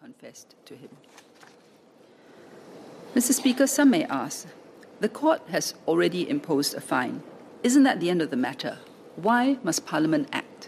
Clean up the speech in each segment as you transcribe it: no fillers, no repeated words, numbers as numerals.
confessed to him. Mr. Speaker, some may ask, the court has already imposed a fine. Isn't that the end of the matter? Why must Parliament act?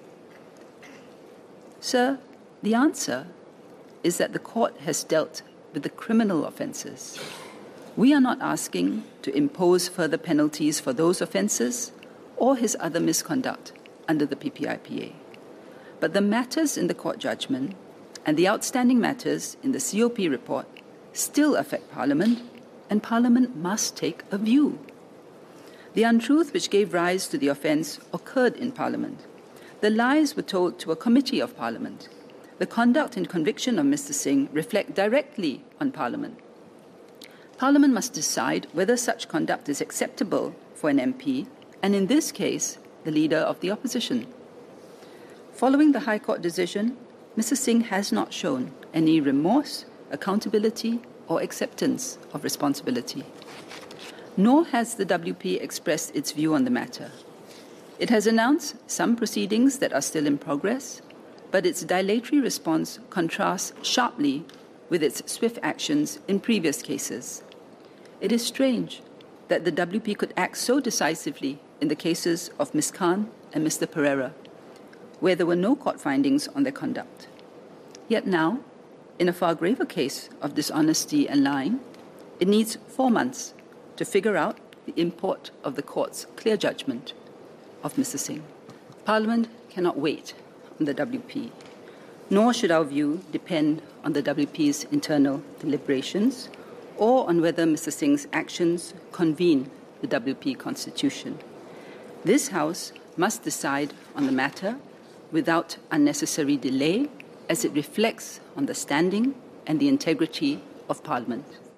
Sir, the answer is that the court has dealt with the criminal offences. We are not asking to impose further penalties for those offences or his other misconduct under the PPIPA. But the matters in the court judgment and the outstanding matters in the COP report still affect Parliament, and Parliament must take a view. The untruth which gave rise to the offence occurred in Parliament. The lies were told to a committee of Parliament. The conduct and conviction of Mr. Singh reflect directly on Parliament. Parliament must decide whether such conduct is acceptable for an MP, and in this case, the Leader of the Opposition. Following the High Court decision, Mr. Singh has not shown any remorse, accountability, or acceptance of responsibility. Nor has the WP expressed its view on the matter. It has announced some proceedings that are still in progress, but its dilatory response contrasts sharply with its swift actions in previous cases. It is strange that the WP could act so decisively in the cases of Ms. Khan and Mr. Pereira, where there were no court findings on their conduct. Yet now, in a far graver case of dishonesty and lying, it needs 4 months to figure out the import of the court's clear judgment of Mr. Singh. Parliament cannot wait on the WP, nor should our view depend on the WP's internal deliberations or on whether Mr. Singh's actions convene the WP Constitution. This House must decide on the matter without unnecessary delay, as it reflects on the standing and the integrity of Parliament.